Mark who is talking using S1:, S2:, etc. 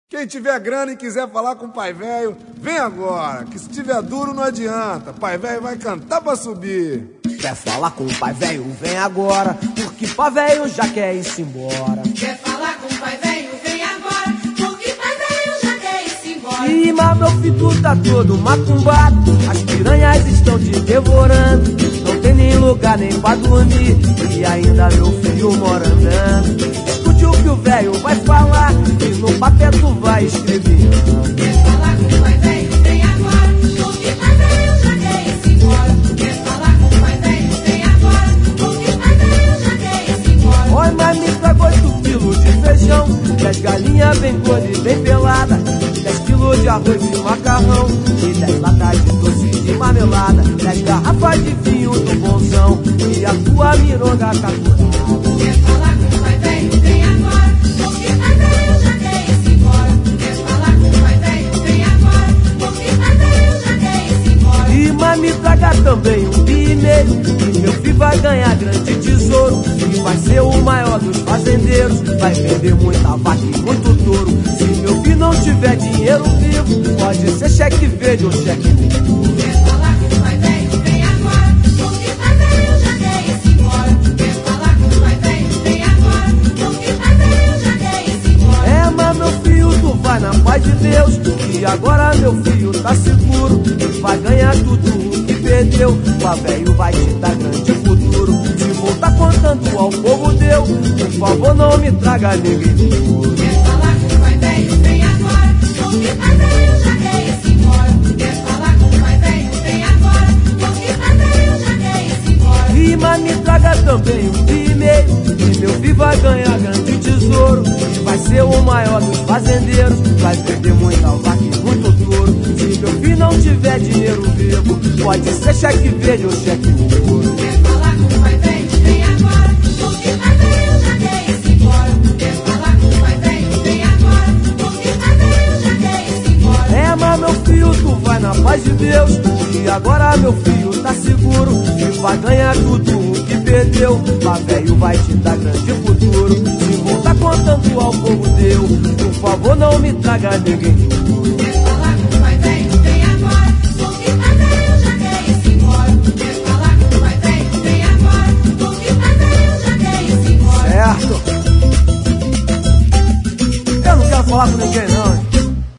S1: Quem tiver grana e quiser falar com o pai velho, vem agora, que se tiver duro não adianta, pai velho vai cantar pra subir.
S2: Quer falar com o pai velho, vem agora, porque pai velho já quer ir-se embora.
S3: Quer falar com o pai velho, vem agora, porque pai velho já quer ir-se embora.
S2: Ih, mas meu filho tá todo macumbado, as piranhas estão te devorando, não tem nem lugar nem pra dormir, e ainda meu filho mora andando. Escute o que o velho vai falar, e no papel tu vai escrever.
S3: Quer falar com o pai velho, vem agora, porque pai velho já quer ir-se embora. Quer falar com o pai velho, vem agora, porque pai velho já quer ir-se embora.
S2: Oi, mas me traga 8 quilos de feijão, 10 galinhas bem gordas e bem pelada, 10 quilos de arroz e macarrão, e 10 latas de doce de marmelada, 10 garrafas de vinho do bonzão, e a tua mironga capurada.
S3: Quer falar com o pai velho, vem agora, porque pai velho já quer ir-se embora. Quer falar com o pai velho, vem agora, porque pai velho já quer ir-se embora.
S2: E mas me traga também um e-mail, que meu filho vai ganhar grande tesouro, e vai ser o maior dos fazendeiros, vai vender muita vaca e muito touro. Se meu filho não tiver dinheiro vivo, pode ser cheque verde ou cheque vivo.
S3: Quer falar com o pai velho, vem agora, porque pai velho já quer ir-se embora. Quer falar com o pai velho, vem agora, porque pai velho já quer ir-se embora.
S2: É, mas meu filho, tu vai na paz de Deus, e agora meu filho tá seguro, e vai ganhar tudo o que perdeu. O velho vai te dar grande futuro, se voltar contando ao povo deu, por favor não me traga ninguém futuro.
S3: Quer falar com o pai velho, vem agora, porque pai velho já quer ir-se embora. Quer falar com o pai velho, vem agora, porque pai velho já quer ir-se embora.
S2: E mas me traga também um e-mail, que meu filho vai ganhar grande tesouro, e vai ser o maior dos fazendeiros, vai vender muita vaca e muito touro. Se meu filho não tiver dinheiro vivo, pode ser cheque verde ou cheque vivo.
S3: Quer falar com o pai velho, vem agora, porque pai velho já quer ir-se embora. Quer falar com o pai velho, vem agora, porque pai velho já quer ir-se embora.
S2: É, mas meu filho, tu vai na paz de Deus, e agora meu filho tá seguro, e vai ganhar tudo o que perdeu. O velho vai te dar grande futuro, se voltar contando ao povo deu, por favor não me traga ninguém futuro.